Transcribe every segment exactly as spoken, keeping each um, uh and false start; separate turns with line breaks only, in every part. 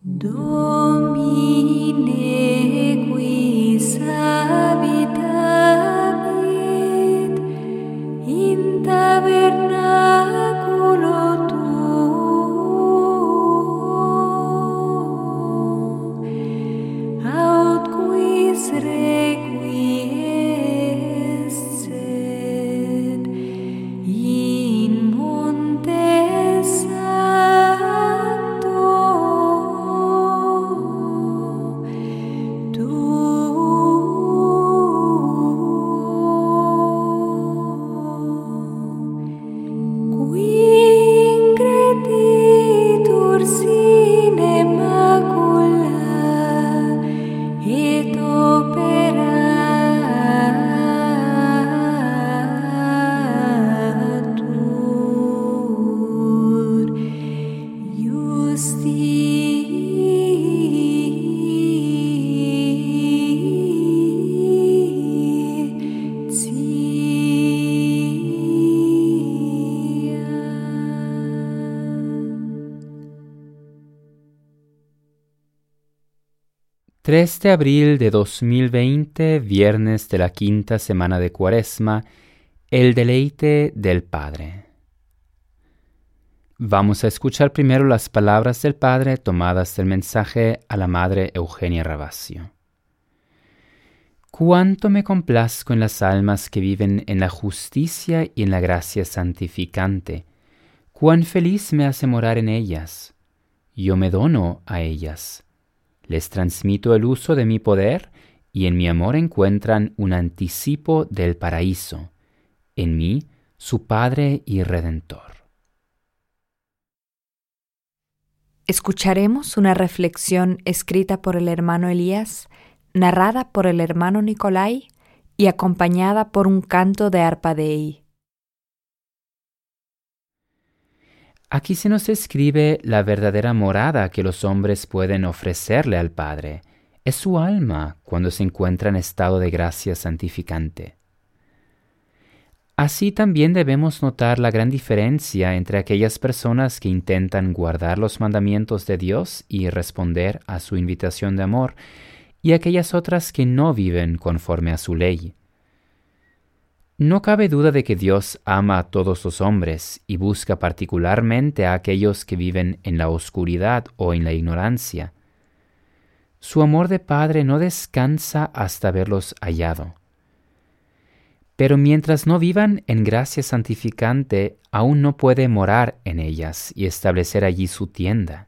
Domine quis habitavit in tabernaculo tuo, aut quis requiescet in monte sancto tuo, qui increditur sine macula et operatur
tres de abril de dos mil veinte, viernes de la quinta semana de Cuaresma, el deleite del Padre. Vamos a escuchar primero las palabras del Padre tomadas del mensaje a la Madre Eugenia Ravasio. Cuánto me complazco en las almas que viven en la justicia y en la gracia santificante. Cuán feliz me hace morar en ellas. Yo me dono a ellas. Les transmito el uso de mi poder y en mi amor encuentran un anticipo del paraíso, en mí, su Padre y Redentor.
Escucharemos una reflexión escrita por el hermano Elías, narrada por el hermano Nicolai y acompañada por un canto de arpa Dei.
Aquí se nos describe la verdadera morada que los hombres pueden ofrecerle al Padre. Es su alma cuando se encuentra en estado de gracia santificante. Así también debemos notar la gran diferencia entre aquellas personas que intentan guardar los mandamientos de Dios y responder a su invitación de amor, y aquellas otras que no viven conforme a su ley. No cabe duda de que Dios ama a todos los hombres y busca particularmente a aquellos que viven en la oscuridad o en la ignorancia. Su amor de Padre no descansa hasta haberlos hallado. Pero mientras no vivan en gracia santificante, aún no puede morar en ellas y establecer allí su tienda.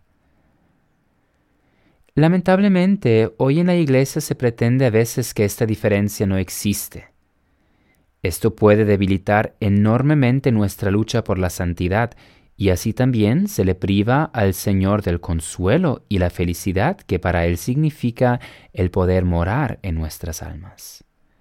Lamentablemente, hoy en la Iglesia se pretende a veces que esta diferencia no existe. Esto puede debilitar enormemente nuestra lucha por la santidad y así también se le priva al Señor del consuelo y la felicidad que para Él significa el poder morar en nuestras almas.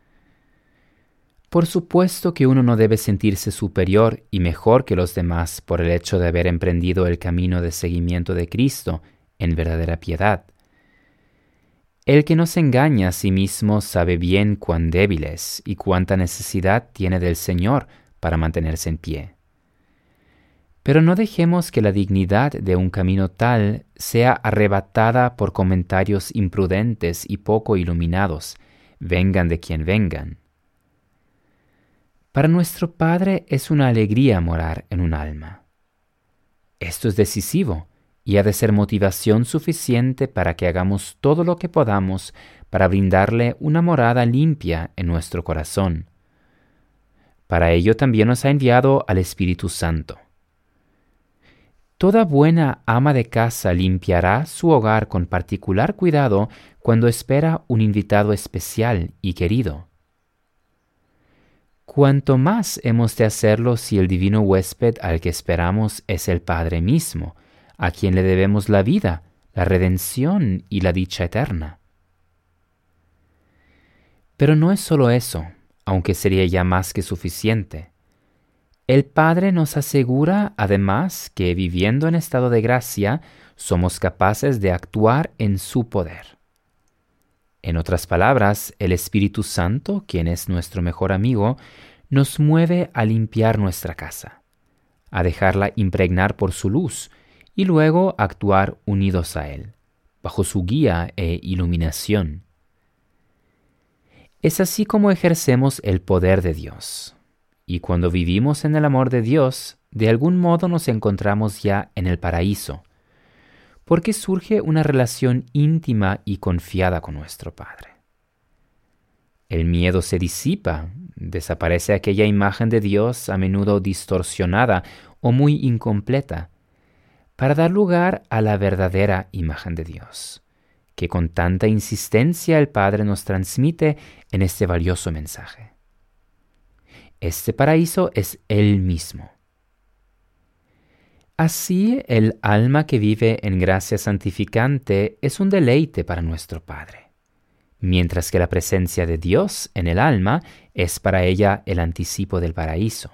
Por supuesto que uno no debe sentirse superior y mejor que los demás por el hecho de haber emprendido el camino de seguimiento de Cristo en verdadera piedad. El que no se engaña a sí mismo sabe bien cuán débil es y cuánta necesidad tiene del Señor para mantenerse en pie. Pero no dejemos que la dignidad de un camino tal sea arrebatada por comentarios imprudentes y poco iluminados, vengan de quien vengan. Para nuestro Padre es una alegría morar en un alma. Esto es decisivo y ha de ser motivación suficiente para que hagamos todo lo que podamos para brindarle una morada limpia en nuestro corazón. Para ello también nos ha enviado al Espíritu Santo. Toda buena ama de casa limpiará su hogar con particular cuidado cuando espera un invitado especial y querido. Cuanto más hemos de hacerlo si el divino huésped al que esperamos es el Padre mismo, a quien le debemos la vida, la redención y la dicha eterna. Pero no es solo eso, aunque sería ya más que suficiente. El Padre nos asegura, además, que viviendo en estado de gracia, somos capaces de actuar en su poder. En otras palabras, el Espíritu Santo, quien es nuestro mejor amigo, nos mueve a limpiar nuestra casa, a dejarla impregnar por su luz, y luego actuar unidos a Él, bajo su guía e iluminación. Es así como ejercemos el poder de Dios. Y cuando vivimos en el amor de Dios, de algún modo nos encontramos ya en el paraíso, porque surge una relación íntima y confiada con nuestro Padre. El miedo se disipa, desaparece aquella imagen de Dios a menudo distorsionada o muy incompleta, para dar lugar a la verdadera imagen de Dios, que con tanta insistencia el Padre nos transmite en este valioso mensaje. Este paraíso es Él mismo. Así, el alma que vive en gracia santificante es un deleite para nuestro Padre, mientras que la presencia de Dios en el alma es para ella el anticipo del paraíso.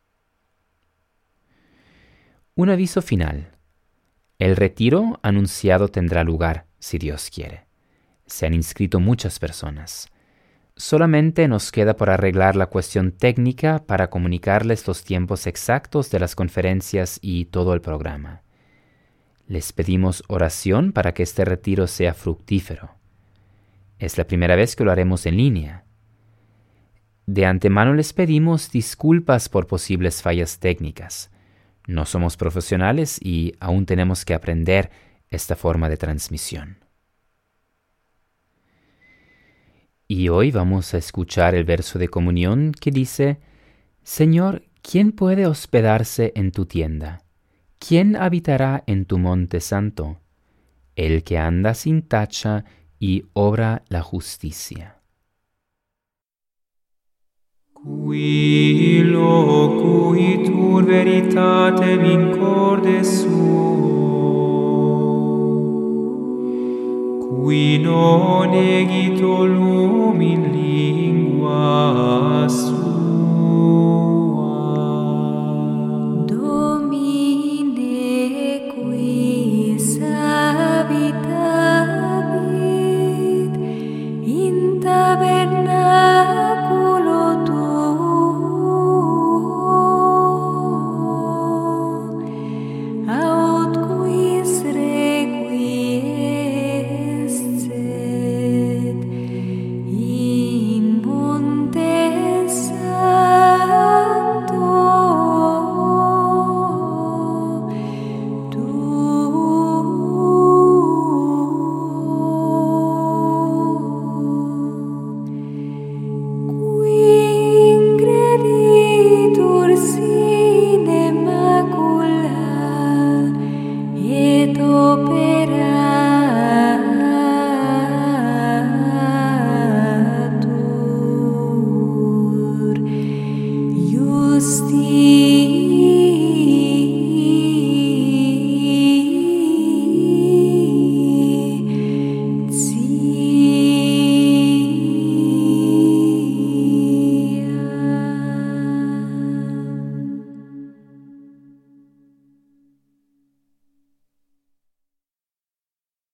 Un aviso final. El retiro anunciado tendrá lugar, si Dios quiere. Se han inscrito muchas personas. Solamente nos queda por arreglar la cuestión técnica para comunicarles los tiempos exactos de las conferencias y todo el programa. Les pedimos oración para que este retiro sea fructífero. Es la primera vez que lo haremos en línea. De antemano les pedimos disculpas por posibles fallas técnicas. No somos profesionales y aún tenemos que aprender esta forma de transmisión. Y hoy vamos a escuchar el verso de comunión que dice: Señor, ¿quién puede hospedarse en tu tienda? ¿Quién habitará en tu monte santo? El que anda sin tacha y obra la justicia.
Qui loquitur veritatem in corde suo, qui non egito lum in lingua sua.
Domine quis habitavit in tabernaculo tuo, aut quis requiescet in monte santo tuo. Qui increditur sine macula et operatur justitia